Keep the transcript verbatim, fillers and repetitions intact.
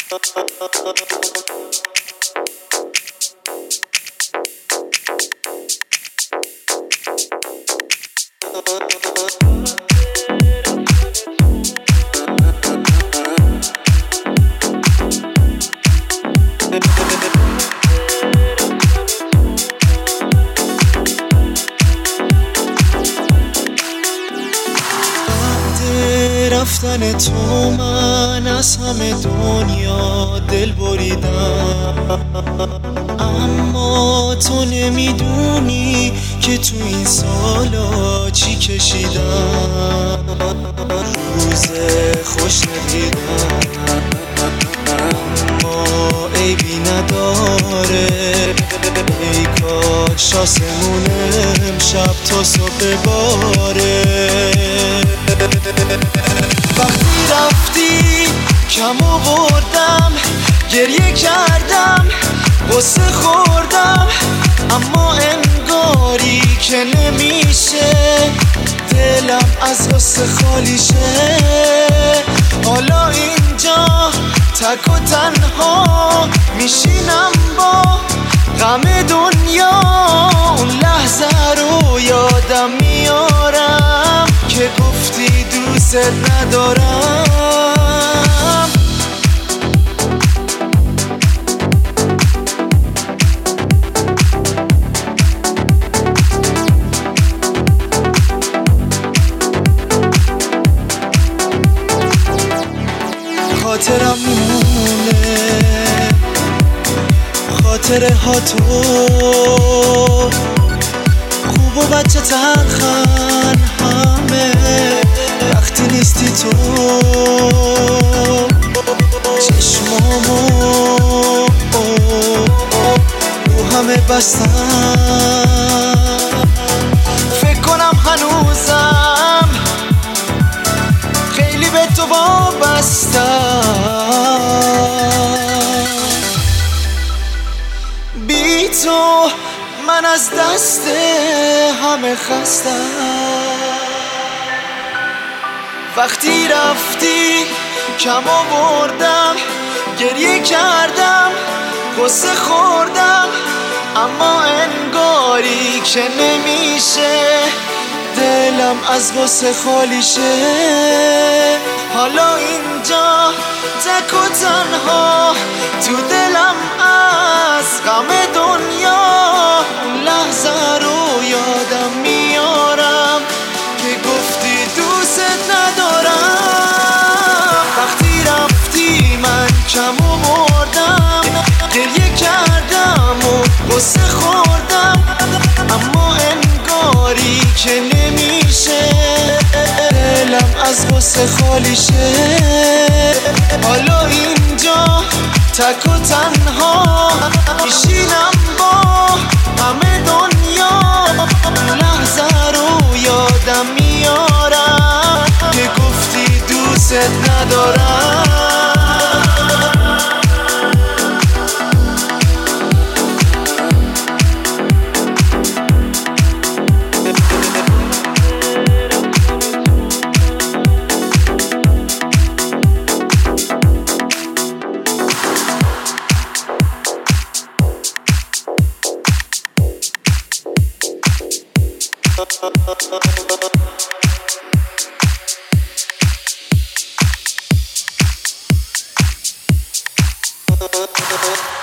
رفتن تو من از همه دنیا دل بریدم، اما تو نمیدونی که تو این سالا چی کشیدم. روز خوش ندیدم اما عیبی نداره، ای کاش آسمون امشب تا صبح باره. وقتی رفتی کم آوردم، گریه کردم، غصه خوردم، اما انگاری که نمیشه دلم از غصه خالی شه. حالا اینجا تک و تنها میشینم با غم دنیا، اون لحظه رو یادم میارم که گفتی دوست ندارم. خاطرم میمونه، خاطره ها تو خوب و بچه تلخن همه، وقتی نیستی تو چشمامو رو همه بستم. فکر کنم هنوزم خیلی به تو وابستم. بی تو من از دست همه خستم. وقتی رفتی کم آوردم، گریه کردم، غصه خوردم، اما انگاری که نمیشه دلم از غصه خالی شه. حالا اینجا تک و تنها تو دلم از غم دنیا، اون لحظه رو یادم میارم که گفتی دوست ندارم. وقتی رفتی من کم آوردم، گریه کردم و غصه خوردم، اما انگاری که نمیشه دلم از غصه خالی شه. حالا اینجا تک و تنها میشینم با همه دنیا، لحظه رو یادم میارم که گفتی دوست ندارم. We'll be right back.